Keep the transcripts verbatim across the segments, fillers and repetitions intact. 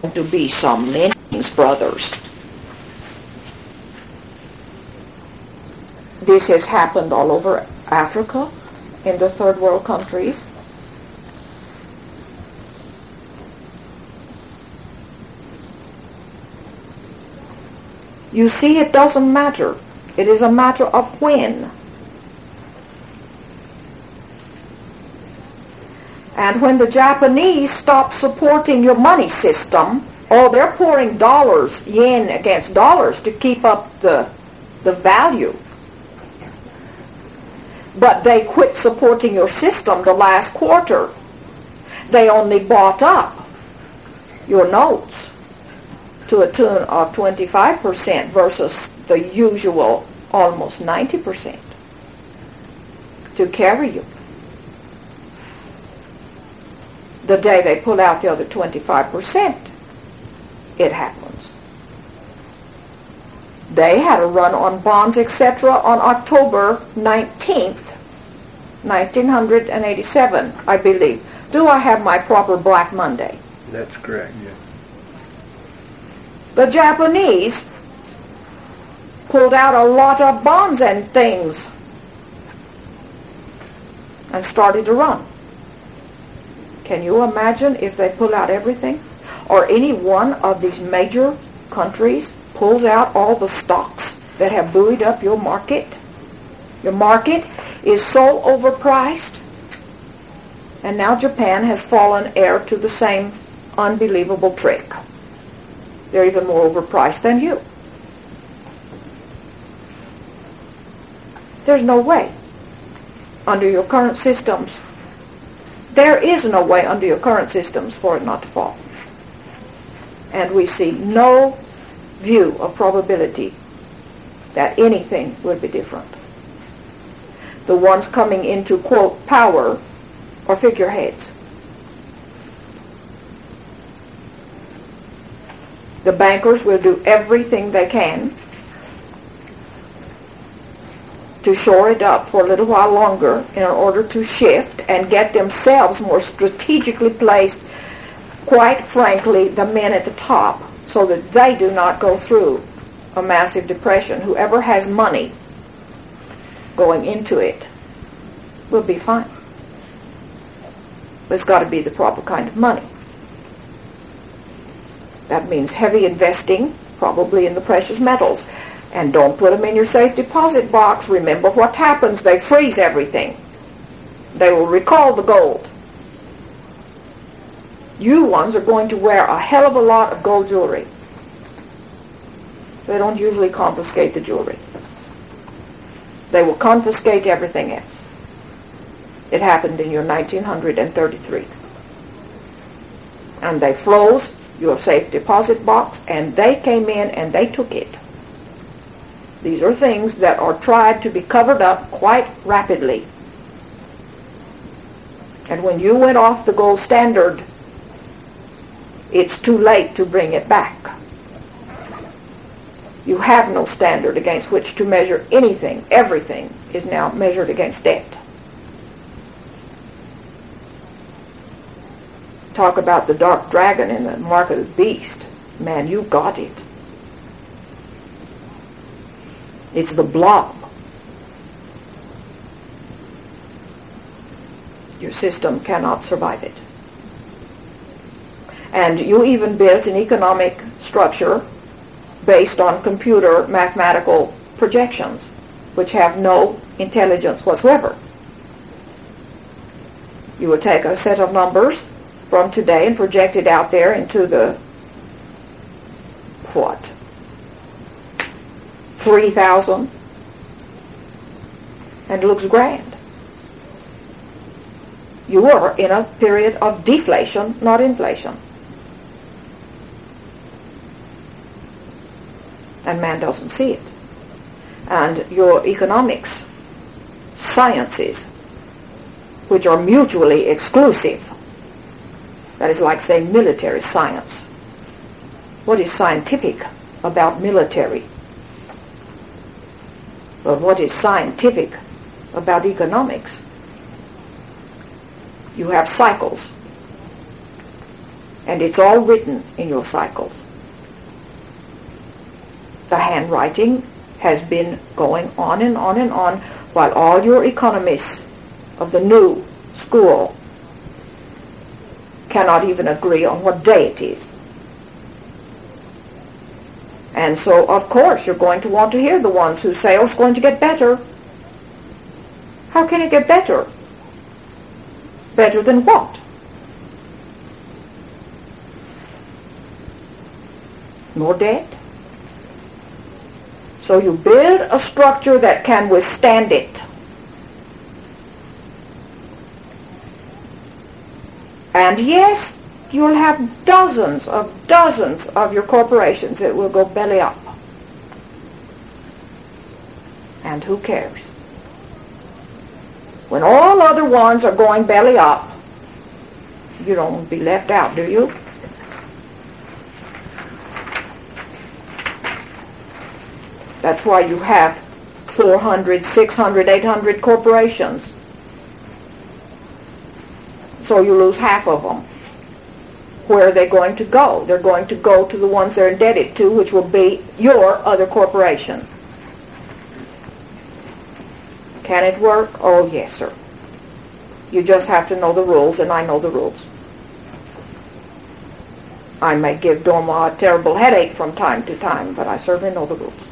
to be some Lenning's brothers. This has happened all over Africa, in the third world countries. You see, it doesn't matter. It is a matter of when. And when the Japanese stop supporting your money system, oh, they're pouring dollars, yen against dollars to keep up the, the value. But they quit supporting your system the last quarter. They only bought up your notes to a tune of twenty-five percent versus the usual almost ninety percent to carry you. The day they pull out the other twenty-five percent, it happens. They had a run on bonds, et cetera on October nineteenth, nineteen eighty-seven, I believe. Do I have my proper Black Monday? That's correct, yes. The Japanese pulled out a lot of bonds and things and started to run. Can you imagine if they pull out everything? Or any one of these major countries pulls out all the stocks that have buoyed up your market? Your market is so overpriced. And now Japan has fallen heir to the same unbelievable trick. They're even more overpriced than you. There's no way under your current systems. There is no way under your current systems for it not to fall. And we see no view of probability that anything would be different. The ones coming into, quote, power are figureheads. The bankers will do everything they can to shore it up for a little while longer in order to shift and get themselves more strategically placed, quite frankly, the men at the top, so that they do not go through a massive depression. Whoever has money going into it will be fine. But it's got to be the proper kind of money. That means heavy investing, probably in the precious metals. And don't put them in your safe deposit box. Remember what happens. They freeze everything. They will recall the gold. You ones are going to wear a hell of a lot of gold jewelry. They don't usually confiscate the jewelry. They will confiscate everything else. It happened in your nineteen thirty-three. And they froze your safe deposit box, and they came in and they took it. These are things that are tried to be covered up quite rapidly. And when you went off the gold standard, it's too late to bring it back. You have no standard against which to measure anything. Everything is now measured against debt. Talk about the dark dragon in the mark of the beast. Man, you got it. It's the blob. Your system cannot survive it. And you even built an economic structure based on computer mathematical projections, which have no intelligence whatsoever. You would take a set of numbers from today and project it out there into the, what, three thousand, and it looks grand. You are in a period of deflation, not inflation. And man doesn't see it. And your economics, sciences, which are mutually exclusive, that is like saying military science. What is scientific about military? But what is scientific about economics? You have cycles. And it's all written in your cycles. The handwriting has been going on and on and on while all your economists of the new school cannot even agree on what day it is. And so, of course, you're going to want to hear the ones who say, oh, it's going to get better. How can it get better? Better than what? More debt? So you build a structure that can withstand it. And yes, you'll have dozens of dozens of your corporations that will go belly up. And who cares? When all other ones are going belly up, you don't want to be left out, do you? That's why you have four hundred, six hundred, eight hundred corporations. So you lose half of them. Where are they going to go? They're going to go to the ones they're indebted to, which will be your other corporation. Can it work? Oh, yes, sir. You just have to know the rules, and I know the rules. I may give Doma a terrible headache from time to time, but I certainly know the rules.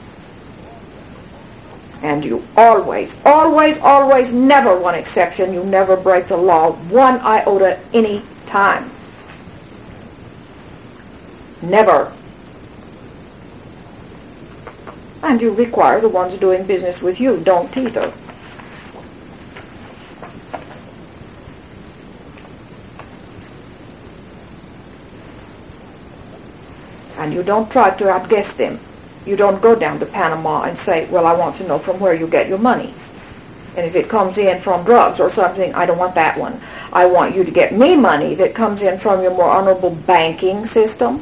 And you always, always, always, never one exception, you never break the law one iota any time. Never. And you require the ones doing business with you don't either. And you don't try to outguess them. You don't go down to Panama and say, well, I want to know from where you get your money. And if it comes in from drugs or something, I don't want that one. I want you to get me money that comes in from your more honorable banking system.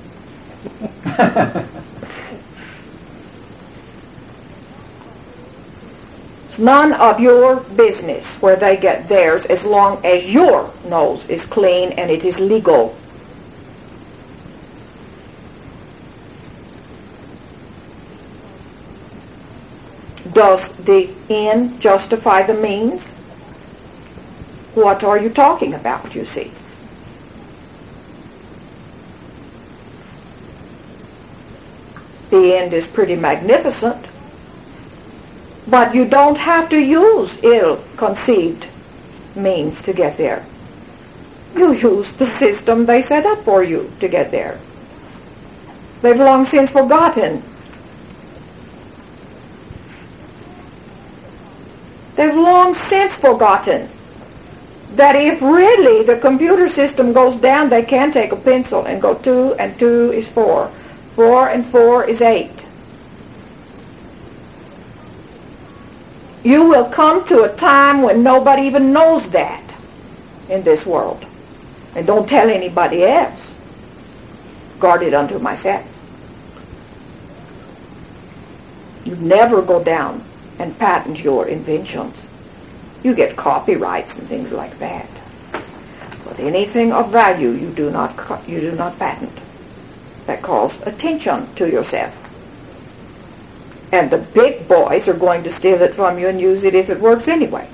It's none of your business where they get theirs as long as your nose is clean and it is legal. Does the end justify the means? What are you talking about, you see? The end is pretty magnificent, but you don't have to use ill-conceived means to get there. You use the system they set up for you to get there. They've long since forgotten. They've long since forgotten that if really the computer system goes down, they can take a pencil and go two and two is four. Four and four is eight. You will come to a time when nobody even knows that in this world. And don't tell anybody else. Guard it unto myself. You never go down and patent your inventions. You get copyrights and things like that. But anything of value you do not you do not patent. That calls attention to yourself. And the big boys are going to steal it from you and use it if it works anyway.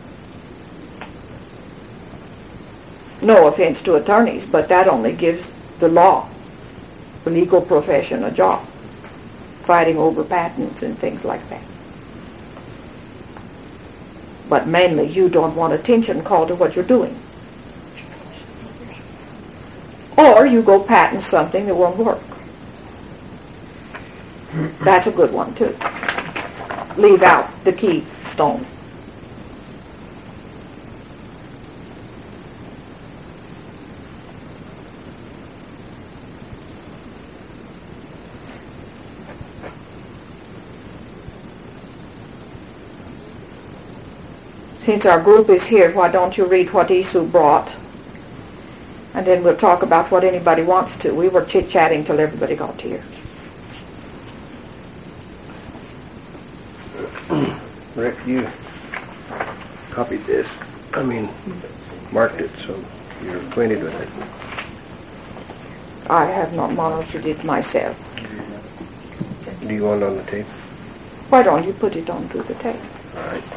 No offense to attorneys, but that only gives the law, the legal profession, a job, fighting over patents and things like that. But mainly you don't want attention called to what you're doing. Or you go patent something that won't work. That's a good one too. Leave out the keystone. Since our group is here, why don't you read what Isu brought? And then we'll talk about what anybody wants to. We were chit-chatting till everybody got here. Rick, you copied this. I mean, marked it, so you're acquainted with I have not monitored it myself. Do you want it on the tape? Why don't you put it onto the tape? All right.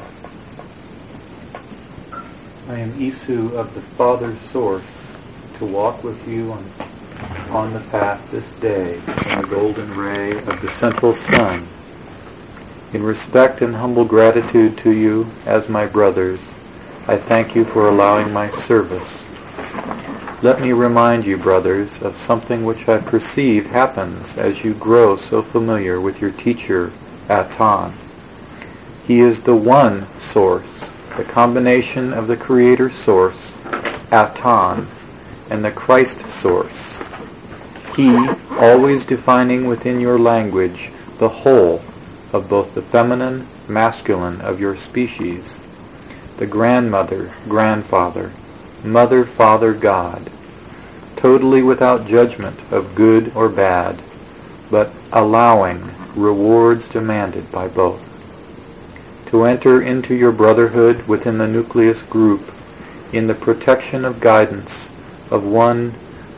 I am Isu of the Father Source, to walk with you on, on the path this day in the golden ray of the central sun. In respect and humble gratitude to you as my brothers, I thank you for allowing my service. Let me remind you, brothers, of something which I perceive happens as you grow so familiar with your teacher, Atan. He is the one source, the combination of the Creator source, Atan, and the Christ source. He, always defining within your language the whole of both the feminine, masculine of your species, the grandmother, grandfather, mother, father, God, totally without judgment of good or bad, but allowing rewards demanded by both. To enter into your brotherhood within the nucleus group in the protection of guidance of one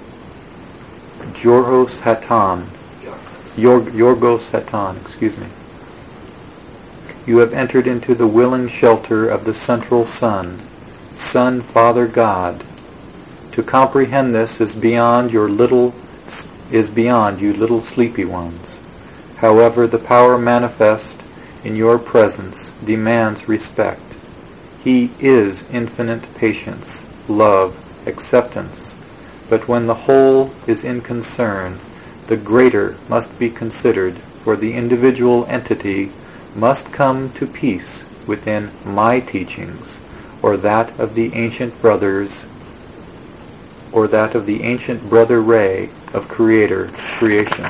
Yorgos Hatan, Yor- Yorgos Hatan, excuse me. You have entered into the willing shelter of the central sun, Son, Father, God. To comprehend this is beyond your little is beyond you little sleepy ones. However, the power manifest in your presence demands respect. He is infinite patience, love, acceptance. But when the whole is in concern, the greater must be considered, for the individual entity must come to peace within my teachings, or that of the ancient brothers, or that of the ancient brother ray of Creator creation.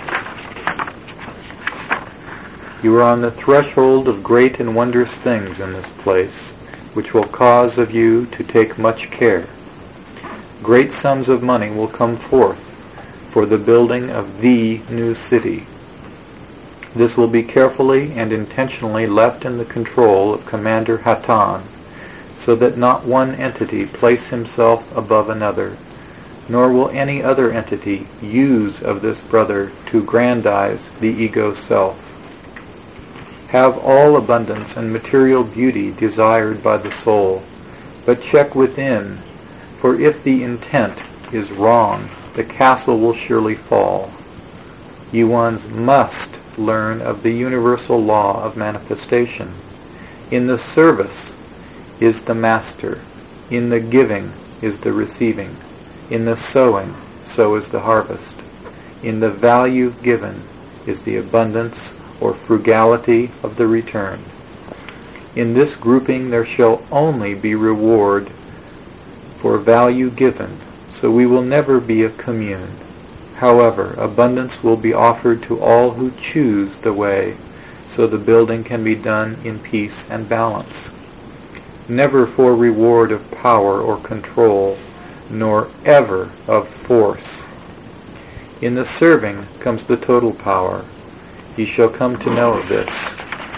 You are on the threshold of great and wondrous things in this place, which will cause of you to take much care. Great sums of money will come forth for the building of the new city. This will be carefully and intentionally left in the control of Commander Hatan, so that not one entity place himself above another, nor will any other entity use of this brother to grandize the ego self. Have all abundance and material beauty desired by the soul, but check within, for if the intent is wrong, the castle will surely fall. You ones must learn of the universal law of manifestation. In the service is the master. In the giving is the receiving. In the sowing, so is the harvest. In the value given is the abundance or frugality of the return. In this grouping there shall only be reward for value given, so we will never be a commune. However, abundance will be offered to all who choose the way, so the building can be done in peace and balance. Never for reward of power or control, nor ever of force. In the serving comes the total power. Ye shall come to know of this.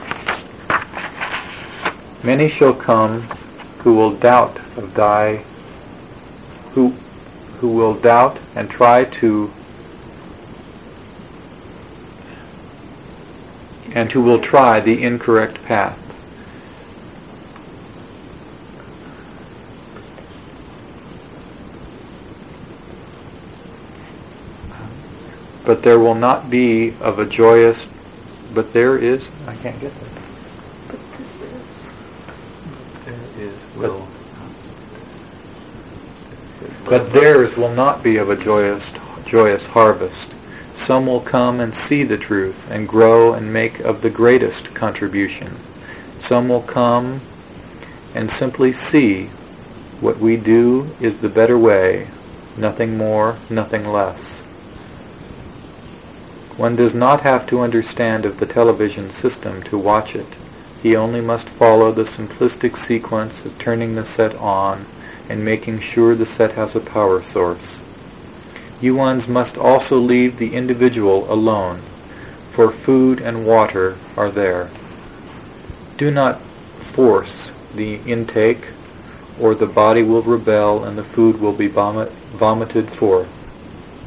Many shall come who will doubt of thy, who, who will doubt and try to, and who will try the incorrect path. But there will not be of a joyous, but there is, I can't get this. But this is... There is, will. But theirs will not be of a joyous, joyous harvest. Some will come and see the truth and grow and make of the greatest contribution. Some will come and simply see what we do is the better way, nothing more, nothing less. One does not have to understand of the television system to watch it. He only must follow the simplistic sequence of turning the set on and making sure the set has a power source. You ones must also leave the individual alone, for food and water are there. Do not force the intake, or the body will rebel and the food will be vomit, vomited forth.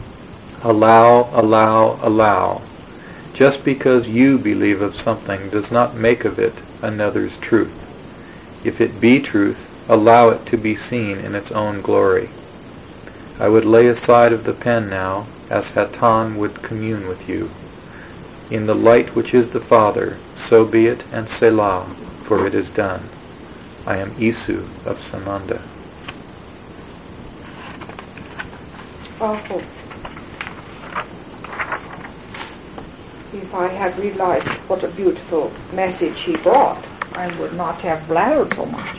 Allow, allow, allow. Just because you believe of something does not make of it another's truth. If it be truth, allow it to be seen in its own glory. I would lay aside of the pen now, as Hatan would commune with you. In the light which is the Father, so be it, and Selah, for it is done. I am Isu of Samanda. Oh, if I had realized what a beautiful message he brought, I would not have blathered so much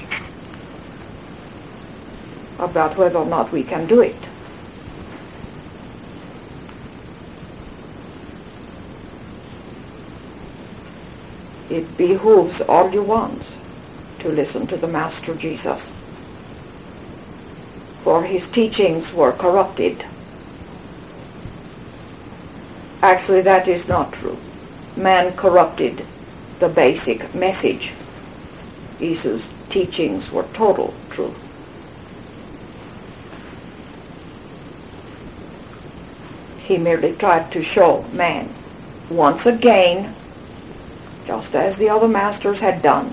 about whether or not we can do it. It behooves all you ones to listen to the Master Jesus, for his teachings were corrupted. Actually, that is not true. Man corrupted the basic message. Isu's teachings were total truth. He merely tried to show man once again, just as the other masters had done,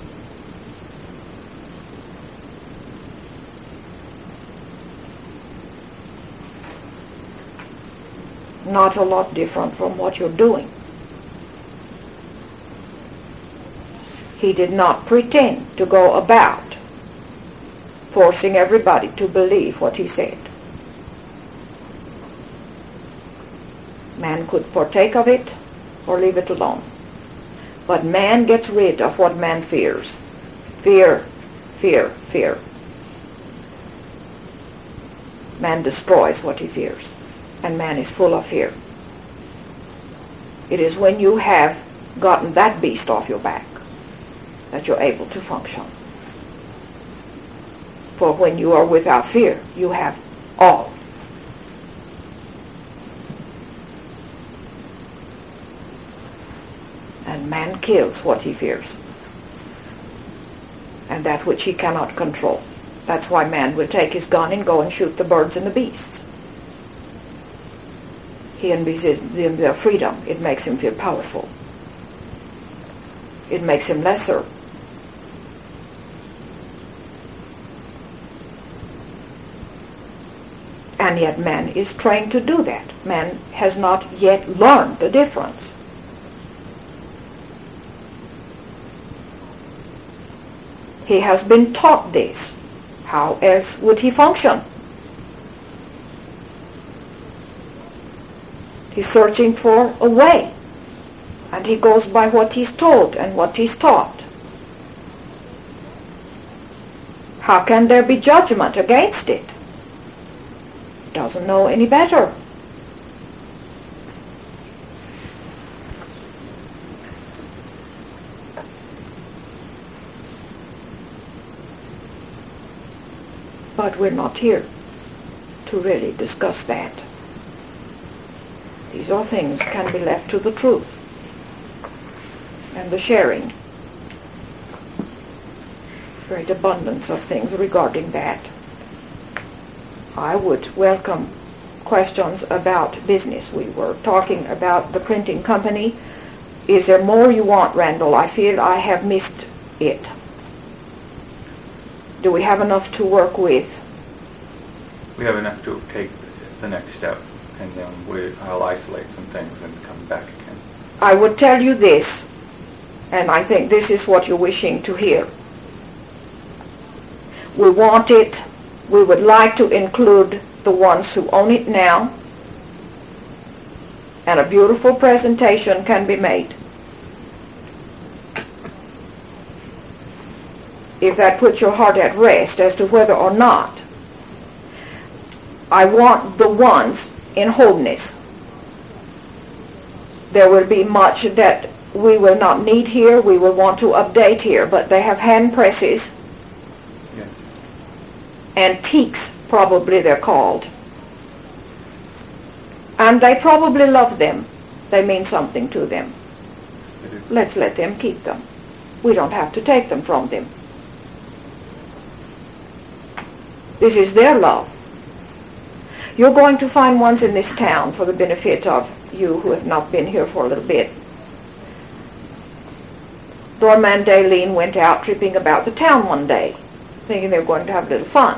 not a lot different from what you're doing. He did not pretend to go about forcing everybody to believe what he said. Man could partake of it or leave it alone. But man gets rid of what man fears. Fear, fear, fear. Man destroys what he fears, and man is full of fear. It is when you have gotten that beast off your back that you're able to function. For when you are without fear, you have all. And man kills what he fears, and that which he cannot control. That's why man will take his gun and go and shoot the birds and the beasts. He envies them their freedom. It makes him feel powerful. It makes him lesser. And yet man is trained to do that. Man has not yet learned the difference. He has been taught this. How else would he function? He's searching for a way, and he goes by what he's told and what he's taught. How can there be judgment against it? Doesn't know any better. But we're not here to really discuss that. These are things can be left to the truth and the sharing. Great abundance of things regarding that. I would welcome questions about business. We were talking about the printing company. Is there more you want, Randall? I feel I have missed it. Do we have enough to work with? We have enough to take the next step, and then we, I'll isolate some things and come back again. I would tell you this, and I think this is what you're wishing to hear. We want it. We would like to include the ones who own it now, and a beautiful presentation can be made. If that puts your heart at rest as to whether or not, I want the ones in wholeness. There will be much that we will not need here, we will want to update here, but they have hand presses. Yes. Antiques, probably they're called. And they probably love them. They mean something to them. Yes, they do. Let's let them keep them. We don't have to take them from them. This is their love. You're going to find ones in this town for the benefit of you who have not been here for a little bit. Dorma and Daleen went out tripping about the town one day, thinking they were going to have a little fun.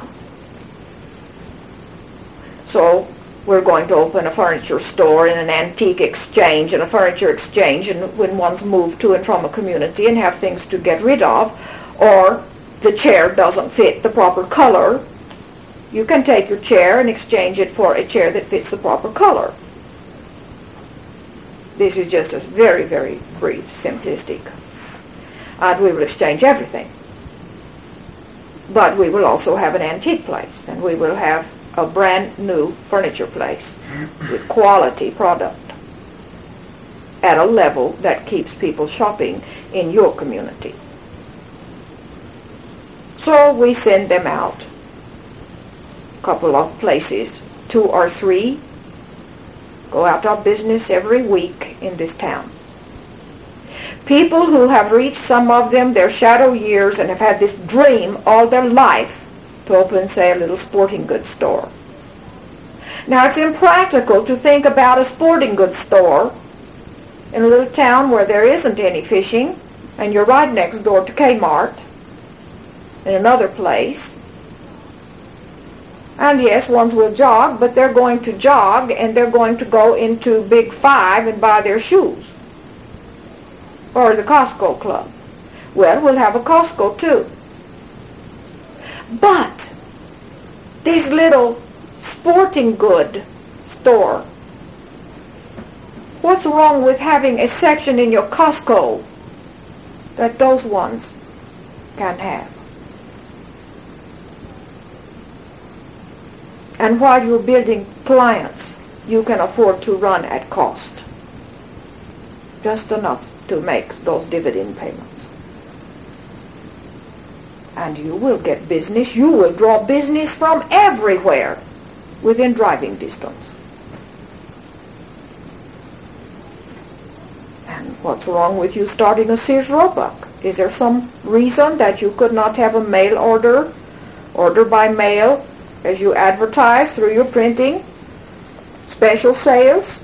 So we're going to open a furniture store and an antique exchange and a furniture exchange, and when one's moved to and from a community and have things to get rid of, or the chair doesn't fit the proper color, you can take your chair and exchange it for a chair that fits the proper color. This is just a very, very brief, simplistic. And we will exchange everything. But we will also have an antique place, and we will have a brand new furniture place with quality product at a level that keeps people shopping in your community. So we send them out a couple of places, two or three, go out of business every week in this town. People who have reached, some of them, their shadow years and have had this dream all their life to open, say, a little sporting goods store. Now, it's impractical to think about a sporting goods store in a little town where there isn't any fishing, and you're right next door to Kmart in another place. And yes, ones will jog, but they're going to jog and they're going to go into Big Five and buy their shoes. Or the Costco Club. Well, we'll have a Costco too. But this little sporting good store, what's wrong with having a section in your Costco that those ones can have? And while you're building clients, you can afford to run at cost. Just enough to make those dividend payments. And you will get business. You will draw business from everywhere within driving distance. And what's wrong with you starting a Sears Roebuck? Is there some reason that you could not have a mail order, order by mail, as you advertise through your printing, special sales?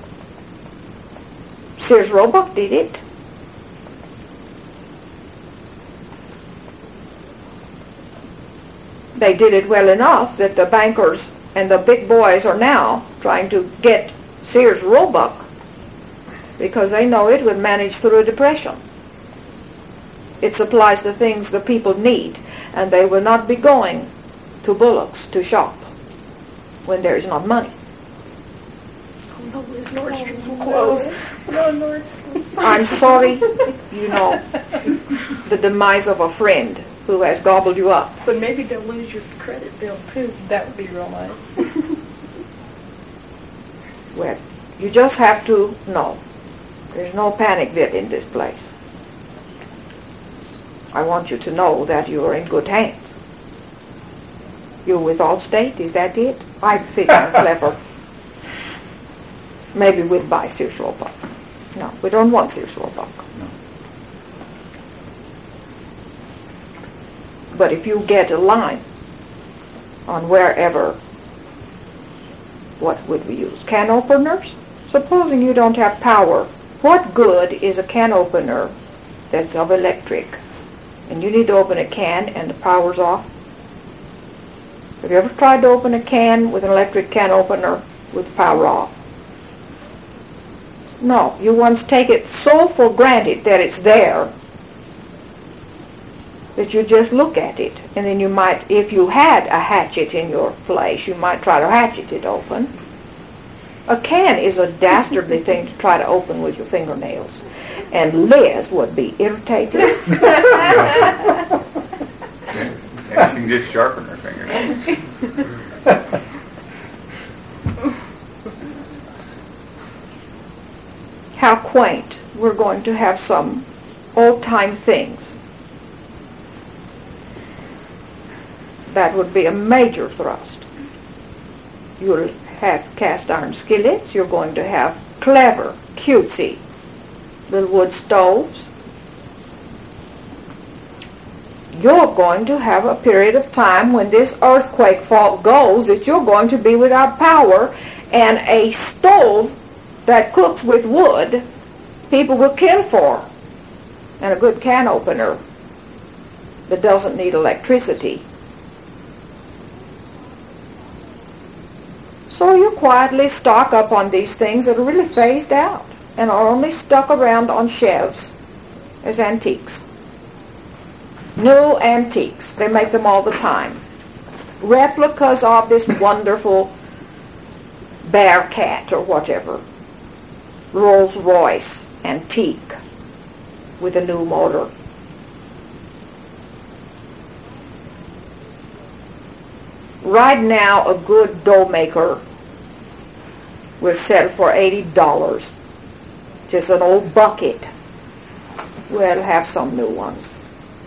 Sears Roebuck did it. They did it well enough that the bankers and the big boys are now trying to get Sears Roebuck because they know it would manage through a depression. It supplies the things the people need, and they will not be going to Bullock's to shop when there is not money. Oh no, Liz, Nordstrom's will close. No, Nordstrom's. I'm sorry, you know, the demise of a friend who has gobbled you up. But maybe they'll lose your credit bill too. That would be real nice. Well, you just have to know there's no panic bit in this place. I want you to know that you are in good hands. You're with Allstate, is that it? I think I'm clever. Maybe we'll buy Sears Roebuck. No, we don't want Sears Roebuck. No. But if you get a line on wherever, what would we use? Can openers? Supposing you don't have power, what good is a can opener that's of electric? And you need to open a can and the power's off? Have you ever tried to open a can with an electric can opener with the power off? No, you once take it so for granted that it's there that you just look at it. And then you might, if you had a hatchet in your place, you might try to hatchet it open. A can is a dastardly thing to try to open with your fingernails. And Liz would be irritated. Yeah, she can just sharpen her fingernails. How quaint. We're going to have some old-time things. That would be a major thrust. You'll have cast iron skillets. You're going to have clever, cutesy little wood stoves. you're going to have a period of time when this earthquake fault goes that you're going to be without power, and a stove that cooks with wood people will kill for, and a good can opener that doesn't need electricity. So you quietly stock up on these things that are really phased out and are only stuck around on shelves as antiques. New antiques. They make them all the time. Replicas of this wonderful Bearcat or whatever. Rolls Royce antique with a new motor. Right now, a good dough maker will sell for eighty dollars. Just an old bucket. We'll have some new ones.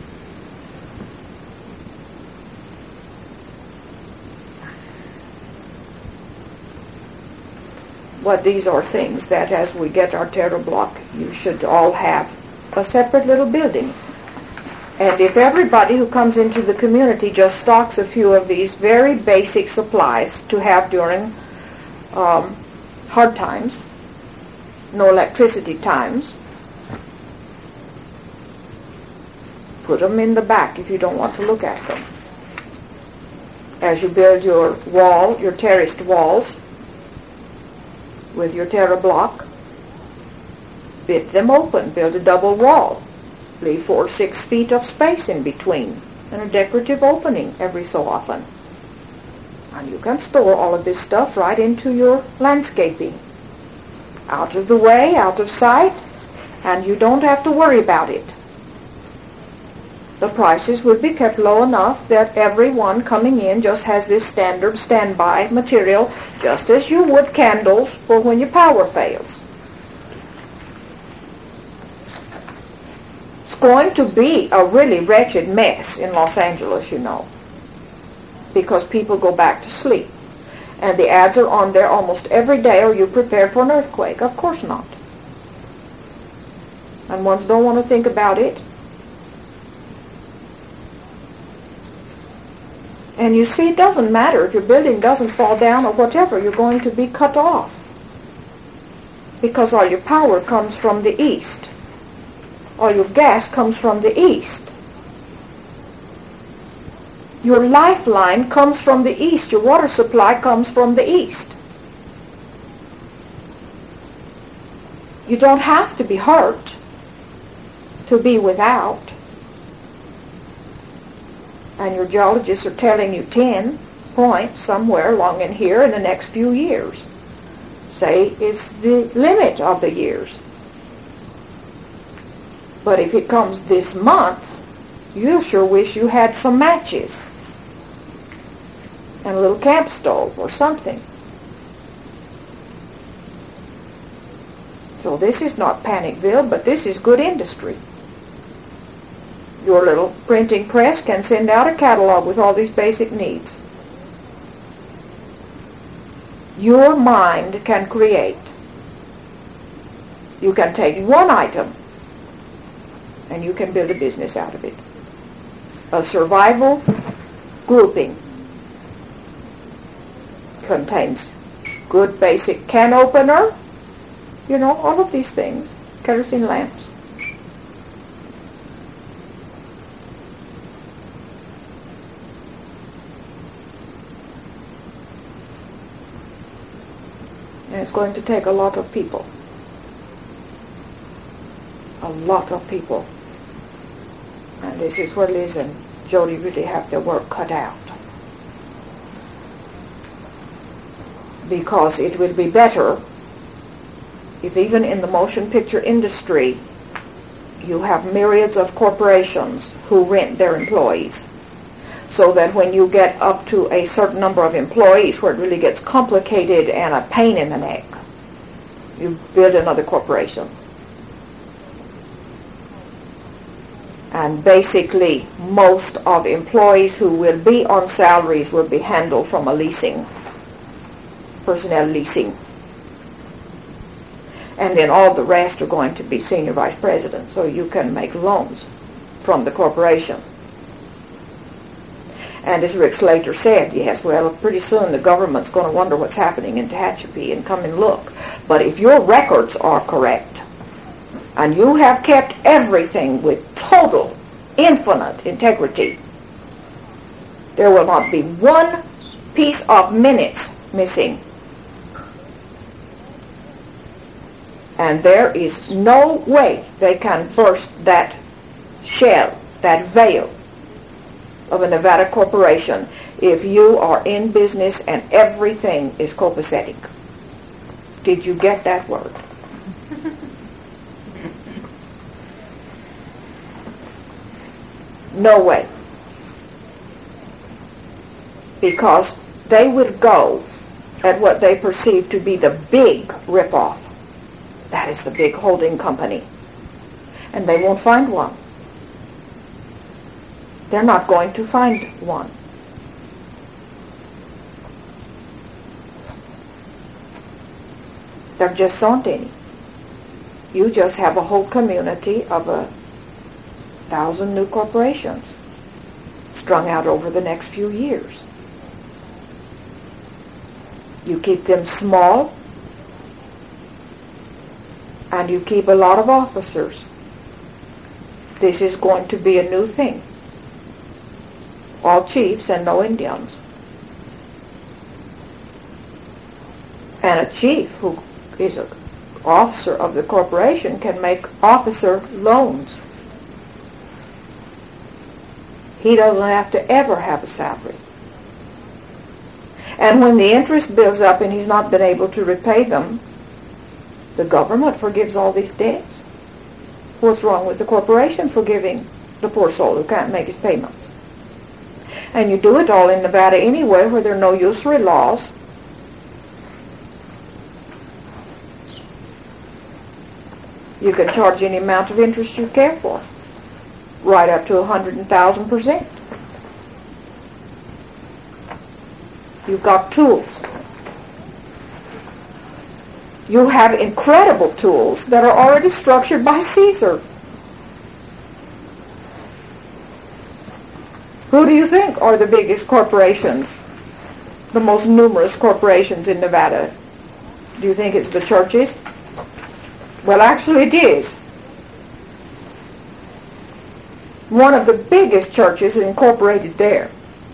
But these are things that as we get our terror block, you should all have a separate little building. And if everybody who comes into the community just stocks a few of these very basic supplies to have during um, hard times, no electricity times, put them in the back if you don't want to look at them. As you build your wall, your terraced walls, with your terror block, bit them open, build a double wall. Leave four or six feet of space in between and a decorative opening every so often. And you can store all of this stuff right into your landscaping. Out of the way, out of sight, and you don't have to worry about it. The prices will be kept low enough that everyone coming in just has this standard standby material, just as you would candles for when your power fails. Going to be a really wretched mess in Los Angeles, you know, because people go back to sleep. And the ads are on there almost every day. Are you prepared for an earthquake? Of course not. And ones don't want to think about it. And you see, it doesn't matter if your building doesn't fall down or whatever, you're going to be cut off. Because all your power comes from the east. All your gas comes from the east. Your lifeline comes from the east. Your water supply comes from the east. You don't have to be hurt to be without. And your geologists are telling you ten points somewhere along in here in the next few years. Say is the limit of the years. But if it comes this month, you sure wish you had some matches and a little camp stove or something. So this is not Panicville, but this is good industry. Your little printing press can send out a catalog with all these basic needs. Your mind can create. You can take one item and you can build a business out of it. A survival grouping contains good basic can opener, you know, all of these things, kerosene lamps. And it's going to take a lot of people. A lot of people. And this is where Liz and Jody really have their work cut out. Because it will be better if even in the motion picture industry you have myriads of corporations who rent their employees. So that when you get up to a certain number of employees where it really gets complicated and a pain in the neck, you build another corporation. And basically, most of employees who will be on salaries will be handled from a leasing, personnel leasing. And then all the rest are going to be senior vice presidents, so you can make loans from the corporation. And as Rick Slater said, yes, well, pretty soon the government's going to wonder what's happening in Tehachapi and come and look. But if your records are correct, and you have kept everything with total, infinite integrity, there will not be one piece of minutes missing. And there is no way they can burst that shell, that veil of a Nevada corporation if you are in business and everything is copacetic. Did you get that word? No way. Because they would go at what they perceive to be the big ripoff. That is the big holding company. And they won't find one. They're not going to find one. There just aren't any. You just have a whole community of a thousand new corporations strung out over the next few years. You keep them small, and you keep a lot of officers. This is going to be a new thing. All chiefs and no Indians. And a chief who is an officer of the corporation can make officer loans. He doesn't have to ever have a salary. And when the interest builds up and he's not been able to repay them, the government forgives all these debts. What's wrong with the corporation forgiving the poor soul who can't make his payments? And you do it all in Nevada anyway, where there are no usury laws. You can charge any amount of interest you care for, right up to a hundred thousand percent. You've got tools. You have incredible tools that are already structured by Caesar. Who do you think are the biggest corporations, the most numerous corporations in Nevada? Do you think it's the churches? Well, actually it is. One of the biggest churches is incorporated there.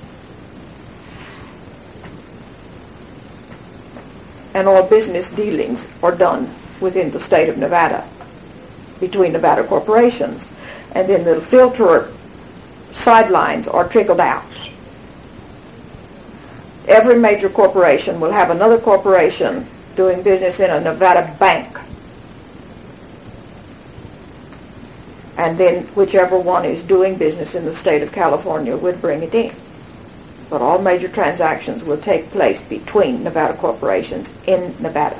And all business dealings are done within the state of Nevada, between Nevada corporations. And then the filter sidelines are trickled out. Every major corporation will have another corporation doing business in a Nevada bank. And then whichever one is doing business in the state of California would bring it in. But all major transactions will take place between Nevada corporations in Nevada.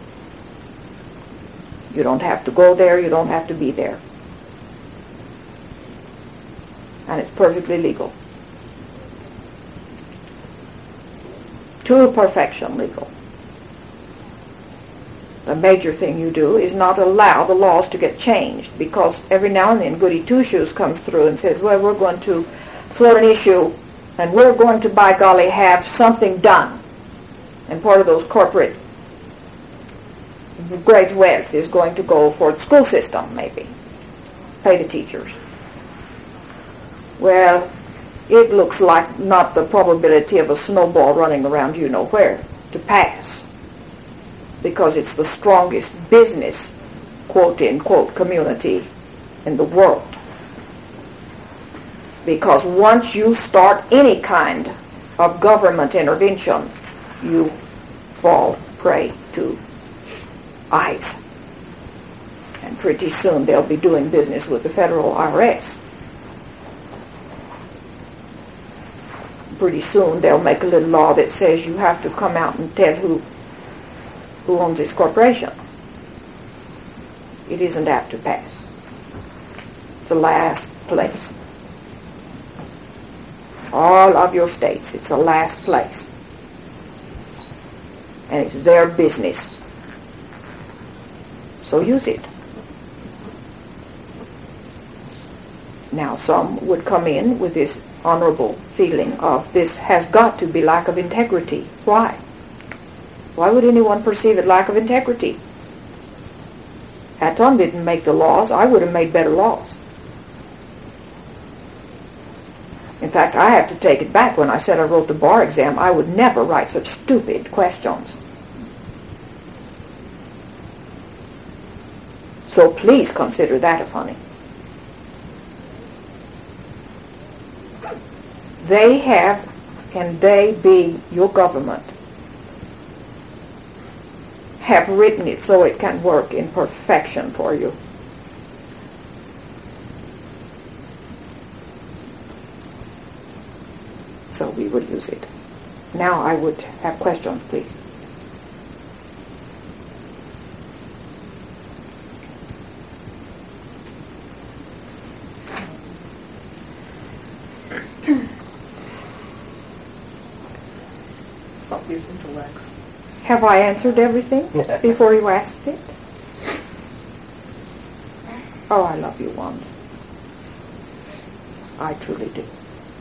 You don't have to go there, you don't have to be there. And it's perfectly legal. To perfection legal. The major thing you do is not allow the laws to get changed, because every now and then Goody Two-Shoes comes through and says, well, we're going to float an issue and we're going to, by golly, have something done. And part of those corporate great wealth is going to go for the school system, maybe. Pay the teachers. Well, it looks like not the probability of a snowball running around you know where to pass, because it's the strongest business, quote-unquote, community in the world. Because once you start any kind of government intervention, you fall prey to ICE. And pretty soon they'll be doing business with the federal I R S. Pretty soon they'll make a little law that says you have to come out and tell who who owns this corporation. It isn't apt to pass. It's the last place. All of your states, it's the last place. And it's their business. So use it. Now some would come in with this honorable feeling of this has got to be lack of integrity. Why? Why would anyone perceive it lack of integrity? Hatton didn't make the laws. I would have made better laws. In fact, I have to take it back. When I said I wrote the bar exam, I would never write such stupid questions. So please consider that a funny. They have, and they be your government, have written it so it can work in perfection for you. So we will use it. Now I would have questions, please. About these intellects. Have I answered everything before you asked it? Oh, I love you ones. I truly do.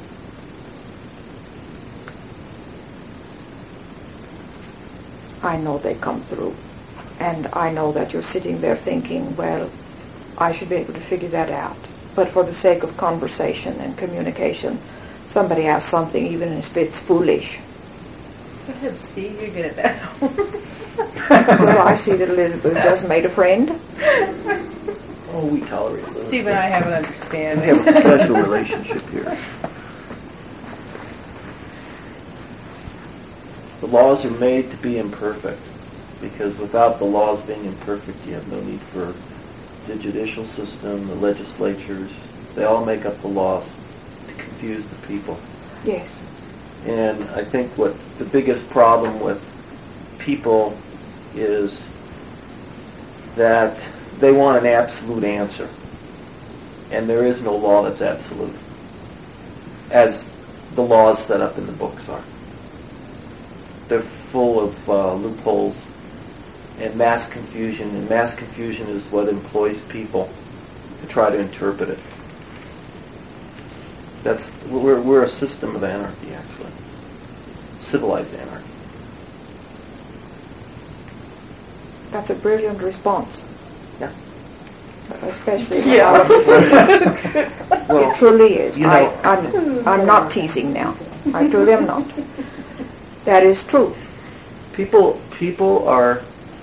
I know they come through. And I know that you're sitting there thinking, well, I should be able to figure that out. But for the sake of conversation and communication, somebody asks something, even if it's foolish. Go ahead, Steve. You're good at that. Well, I see that Elizabeth just made a friend. Oh, we tolerate those. Steve and I have an We understanding. have a special relationship here. The laws are made to be imperfect, because without the laws being imperfect, you have no need for the judicial system, the legislatures. They all make up the laws to confuse the people. Yes. And I think what the biggest problem with people is that they want an absolute answer. And there is no law that's absolute, as the laws set up in the books are. They're full of uh, loopholes and mass confusion, and mass confusion is what employs people to try to interpret it. That's we're we're a system of anarchy, actually, civilized anarchy. That's a brilliant response. Yeah. Especially Yeah. Well, it truly is. you know- I, I'm, I'm not teasing now. I truly am not. That is true. People people are.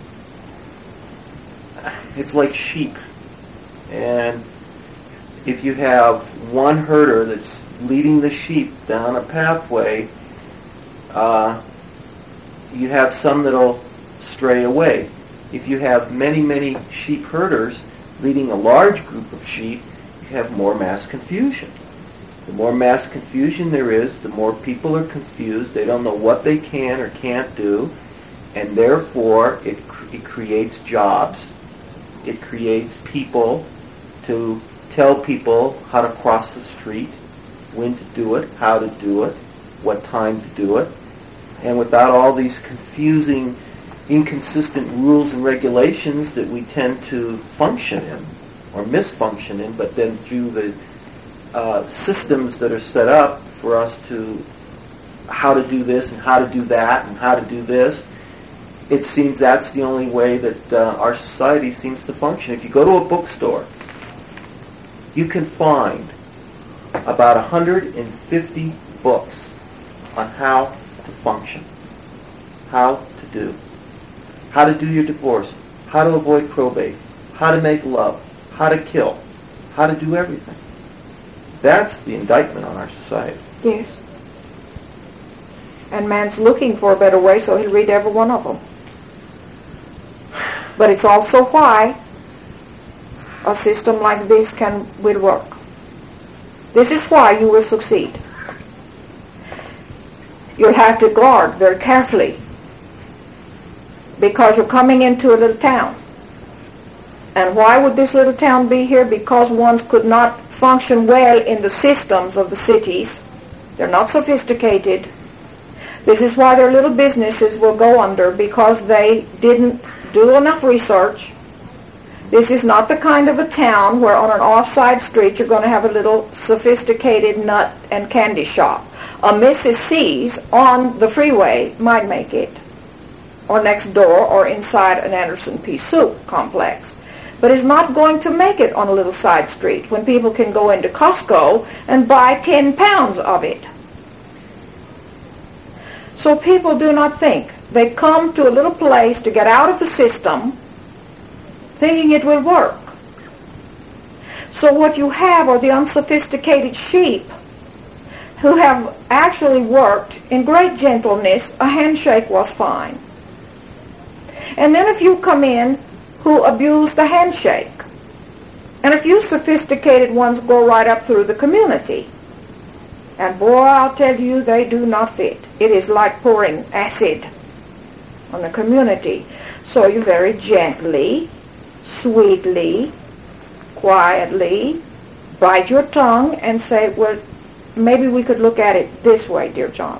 It's like sheep, and if you have one herder that's leading the sheep down a pathway, uh, you have some that'll stray away. If you have many, many sheep herders leading a large group of sheep, you have more mass confusion. The more mass confusion there is, the more people are confused. They don't know what they can or can't do, and therefore it, cr- it creates jobs. It creates people to tell people how to cross the street, when to do it, how to do it, what time to do it. And without all these confusing, inconsistent rules and regulations that we tend to function in, or misfunction in, but then through the uh, systems that are set up for us to how to do this and how to do that and how to do this, it seems that's the only way that uh, our society seems to function. If you go to a bookstore, you can find about one hundred fifty books on how to function, how to do, how to do your divorce, how to avoid probate, how to make love, how to kill, how to do everything. That's the indictment on our society. Yes. And man's looking for a better way, so he'll read every one of them. But it's also why a system like this can will work. This is why you will succeed. You'll have to guard very carefully, because you're coming into a little town. And why would this little town be here? Because ones could not function well in the systems of the cities. They're not sophisticated. This is why their little businesses will go under, because they didn't do enough research. This is not the kind of a town where on an off-side street you're going to have a little sophisticated nut and candy shop. A Missus C's on the freeway might make it, or next door, or inside an Anderson Pea Soup complex. But it's not going to make it on a little side street when people can go into Costco and buy ten pounds of it. So people do not think. They come to a little place to get out of the system thinking it will work. So what you have are the unsophisticated sheep who have actually worked in great gentleness. A handshake was fine. And then a few come in who abuse the handshake. And a few sophisticated ones go right up through the community. And boy, I'll tell you, they do not fit. It is like pouring acid on the community. So you very gently, sweetly, quietly bite your tongue and say, well, maybe we could look at it this way, dear John.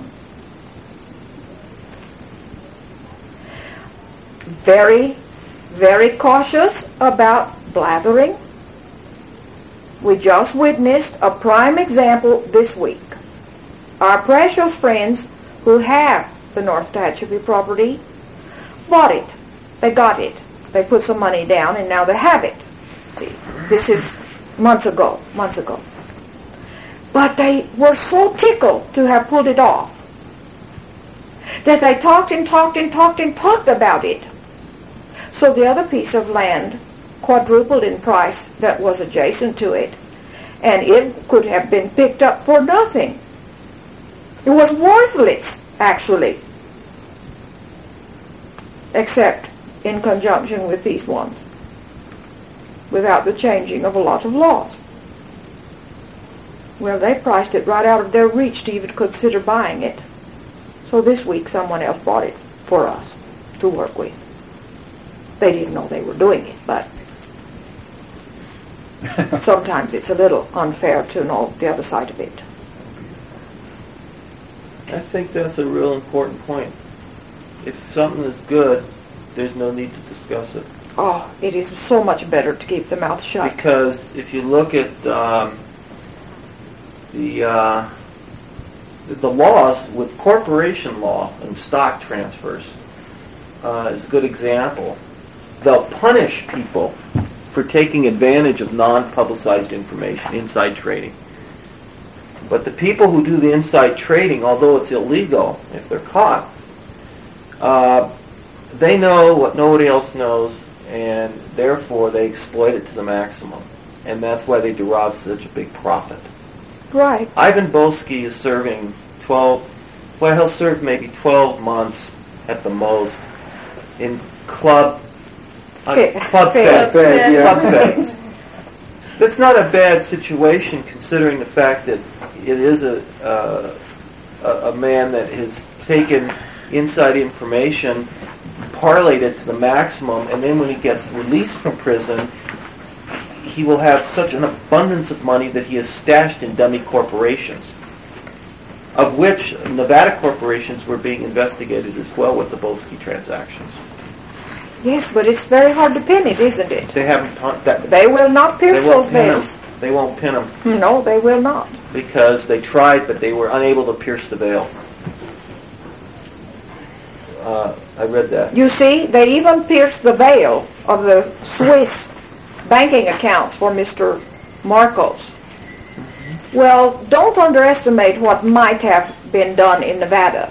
Very, very cautious about blathering. We just witnessed a prime example this week. Our precious friends who have the North Tehachapi property bought it. They got it. They put some money down and now they have it. See, this is months ago, months ago. But they were so tickled to have pulled it off that they talked and talked and talked and talked about it. So the other piece of land quadrupled in price that was adjacent to it, and it could have been picked up for nothing. It was worthless, actually, except in conjunction with these ones, without the changing of a lot of laws. Well, they priced it right out of their reach to even consider buying it. So this week someone else bought it for us to work with. They didn't know they were doing it, but sometimes it's a little unfair to know the other side of it. I think that's a real important point. If something is good, there's no need to discuss it. Oh, it is so much better to keep the mouth shut. Because if you look at um, the uh, the laws with corporation law and stock transfers uh, is a good example. They'll punish people for taking advantage of non-publicized information, inside trading. But the people who do the inside trading, although it's illegal if they're caught, uh, they know what nobody else knows, and therefore they exploit it to the maximum. And that's why they derive such a big profit. Right. Ivan Boesky is serving twelve, well, he'll serve maybe twelve months at the most in club Uh, club Fed. fed. Fed, Yeah. yeah. Club feds. That's not a bad situation considering the fact that it is a, uh, a a man that has taken inside information, parlayed it to the maximum, and then when he gets released from prison, he will have such an abundance of money that he has stashed in dummy corporations, of which Nevada corporations were being investigated as well with the Boesky transactions. Yes, but it's very hard to pin it, isn't it? They haven't pun- that. They will not They pierce won't those pin 'em. veils. They won't pin them No, they will not. because they tried, but they were unable to pierce the veil. Uh, I read that. You see, they even pierced the veil of the Swiss banking accounts for Mister Marcos. Well, don't underestimate what might have been done in Nevada.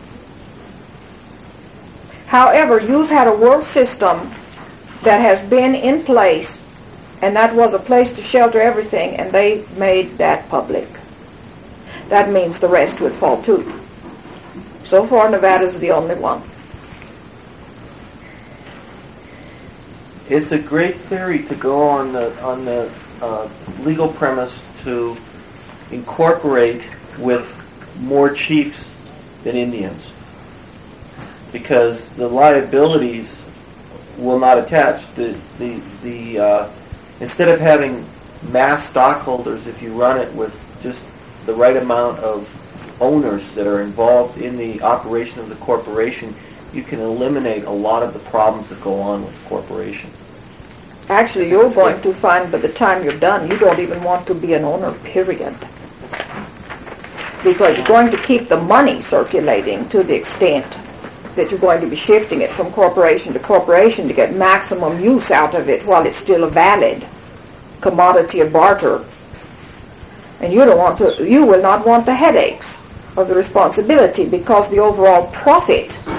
However, you've had a world system that has been in place, and that was a place to shelter everything, and they made that public. That means the rest would fall too. So far, Nevada's the only one. It's a great theory to go on the on the uh, legal premise to incorporate with more chiefs than Indians, because the liabilities will not attach. The the the uh, instead of having mass stockholders, if you run it with just the right amount of owners that are involved in the operation of the corporation, you can eliminate a lot of the problems that go on with the corporation. Actually, you're going to find by the time you're done, you don't even want to be an owner, period. Because you're going to keep the money circulating to the extent that you're going to be shifting it from corporation to corporation to get maximum use out of it while it's still a valid commodity of barter. And you don't want to, you will not want the headaches of the responsibility, because the overall profit